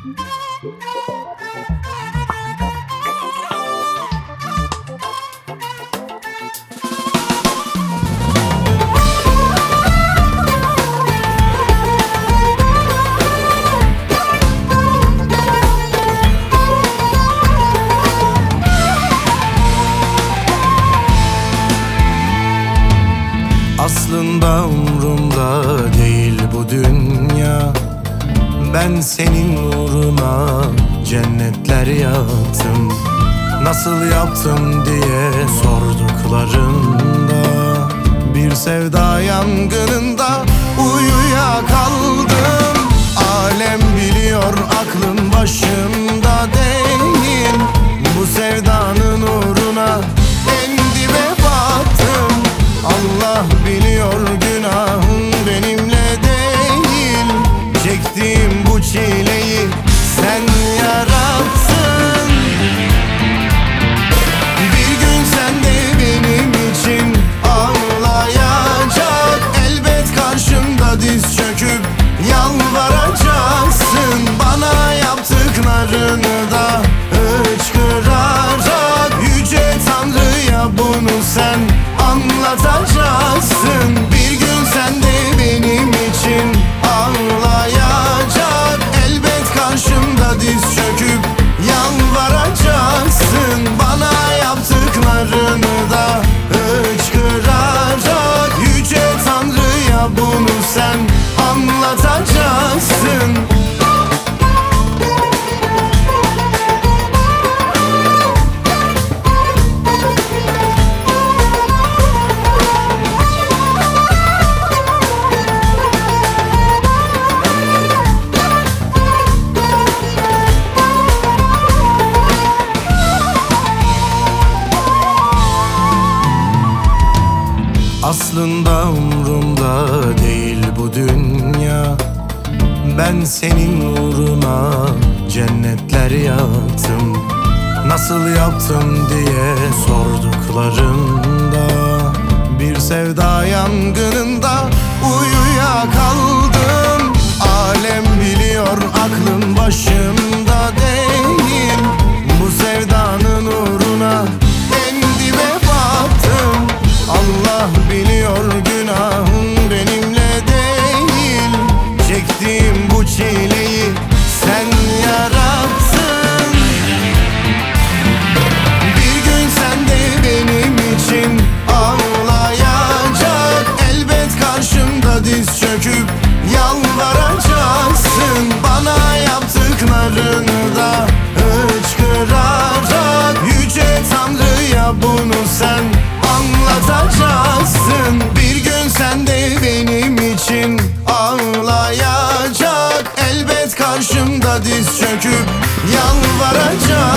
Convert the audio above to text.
Aslında umrumda değil bu dünya. Ben senin uğruna cennetler yaktım. Nasıl yaptım diye sorduklarında bir sevda yangınında uyuyakaldım. Alem biliyor aklım başımda değil. Bu sevdanın uğruna en dibe battım. Allah biliyor günahım benimle değil. Çektiğim bu çileyi sen yarattın. Bir gün sen de benim için ağlayacak. Elbet karşımda diz çöküp yalvaracaksın. Bana yaptıklarını da hıçkırarak Yüce Tanrı'ya bunu sen anlatacaksın. Bir gün sen de benim için ağlayacak. Elbet karşımda diz çöküp yalvaracaksın. Bana yaptıklarını da hıçkırarak Yüce Tanrı'ya bunu sen anlatacaksın. Aslında umrumda değil bu dünya. Ben senin uğruna cennetler yaktım. Nasıl yaptım diye sorduklarında bir sevda yangınında uyuyakaldım. Alem biliyor aklım başımda değil. Bu sevdanın uğruna en dibe battım. Allah biliyor günahım benimle değil. Çektiğim bu çileyi sen yarattın. Bir gün sen de benim için ağlayacak. Elbet karşımda diz çöküp yalvaracaksın. Bana yaptıklarını da hıçkırarak Yüce Tanrı'ya bunu sen anlatacaksın. Bir gün sen de benim için ağlayacak. Elbet karşımda diz çöküp yalvaracak.